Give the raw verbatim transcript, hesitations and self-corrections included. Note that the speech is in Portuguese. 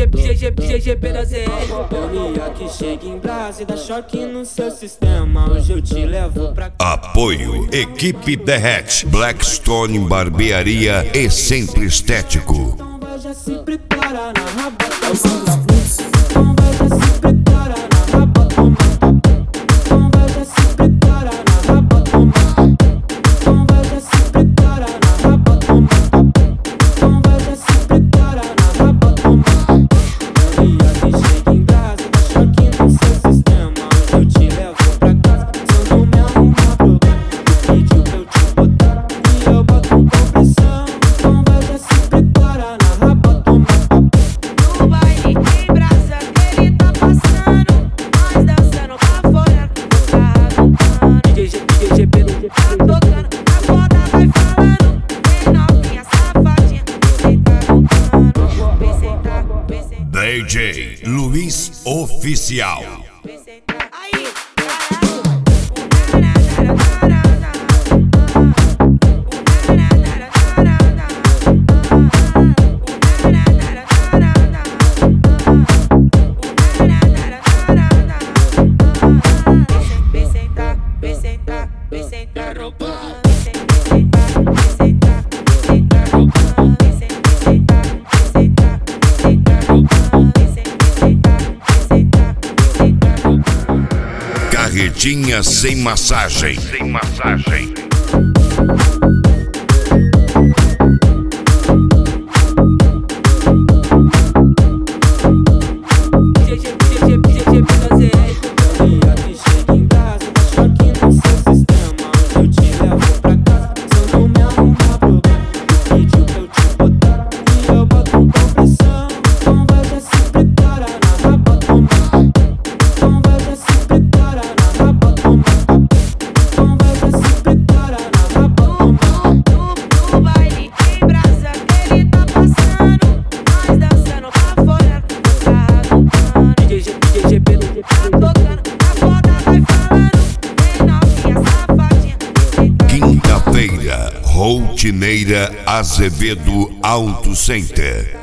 G G P da C R. Correria que chega em Brasa e dá choque no seu sistema. Hoje eu te levo pra cá. Apoio Equipe Derrete, Blackstone Barbearia e Centro Estético. Então vai já se prepara na rabota. Então vai já se prepara na rabota. Então vai já se prepara na rabota. Então vai já se prepara na rabota. Então vai já se prepara na rabota. Correria que chega em Brasa e dá choque no seu sistema. Hoje eu te levo pra casa. Se eu não me arrumar problema, pediu pra eu te botar e eu boto com pressão. Então vai já se prepara na rabota. No baile em Brasa ele tá passando, nós dançando pra fora, tá D J G P tá tocando, a foda vai falando, vem novinha safadinha, vem sentar tocando, vem sentar, vem sentar, D J Luiz Oficial. vem sentar. Aí, caralho, o nara nara nara o nara nara nara o nara nara nara vem sentar, vem sentar, vem sentar, vem sentar, vem sentar, vem sentar, vem sentar, vem sentar, vem sentar, vem sentar, vem sentar. Carretinha sem massagem. Sem massagem. G G P da C R. Correria que chega em Brasa e dá choque no seu sistema. Hoje eu te levo pra casa. Se eu não me arrumar problema, pediu pra eu te botar e eu boto com pressão. Então vai já se prepara na rabota. Então vai já se prepara na rabota. Então vai já se prepara na rabota. No baile em Brasa ele tá passando, nós dançando pra fora, tá tocando, D J P tá tocando, a foda vai falando, vem novinha safadinha, vem sentar. Quinta-feira, Routineira Azevedo Auto Center.